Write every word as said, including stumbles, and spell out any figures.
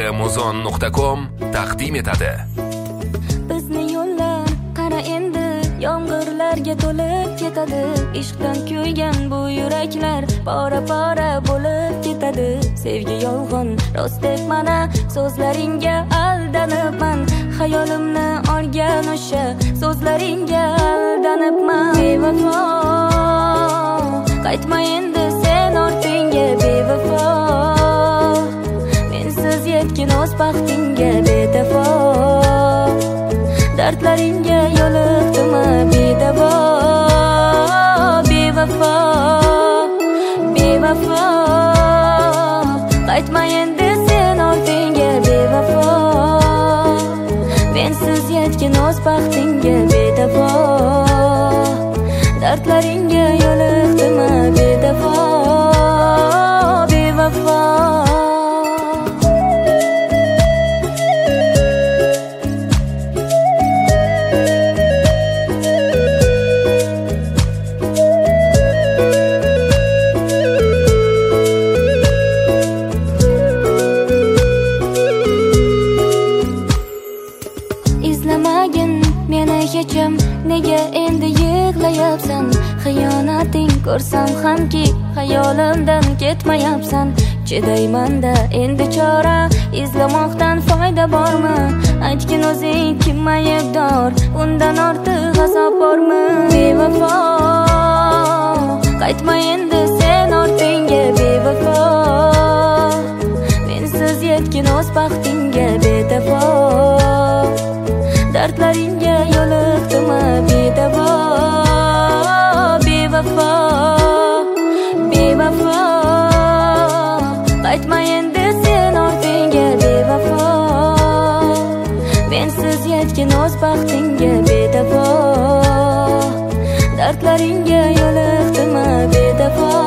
muzon nuqta com taqdim etadi. Bizni yo'llar qara endi yomg'irlarga to'lib ketadi. Ishqdan kuygan bu yuraklar pora-pora bo'lib ketadi. Sevgi yolg'on, rost deb mana so'zlaringga aldanibman. Xayolimni olgan o'sha so'zlaringga aldanibman. Bevafo, qaytma endi sen ortingga bevafo. Mensiz yetkin o'z baxtingga bedafo. Dardlaringga yo'liqdimi bedavo. Bevafo, bevafo, qaytma endi sen ortingga bevafo. Mensiz yetkin o'z baxtingga bedavo. Dardlaringga yo'liqdimi bedavo. Bevafo. Izlamagin meni hecham, nega endi yig'layapsan? Xiyonating ko'rsam hamki xayolimdan ketmayapsan. Chidayman-da endi chora, izlamoqdan foyda bormi? Aytgin o'zing kim aybdor, undan ortiq azob bormi? Bevafo, qaytma endi sen ortingga bevafo. Mensiz yetkin o'z baxtingga bedafo. Dardlaringga yo'liqdimi bedavo. Bevafo, bevafo, qaytma endi sen ortingga bevafo. Mensiz yetkin o'z baxtingga bedavo. Dardlaringga yo'liqdimi bedavo.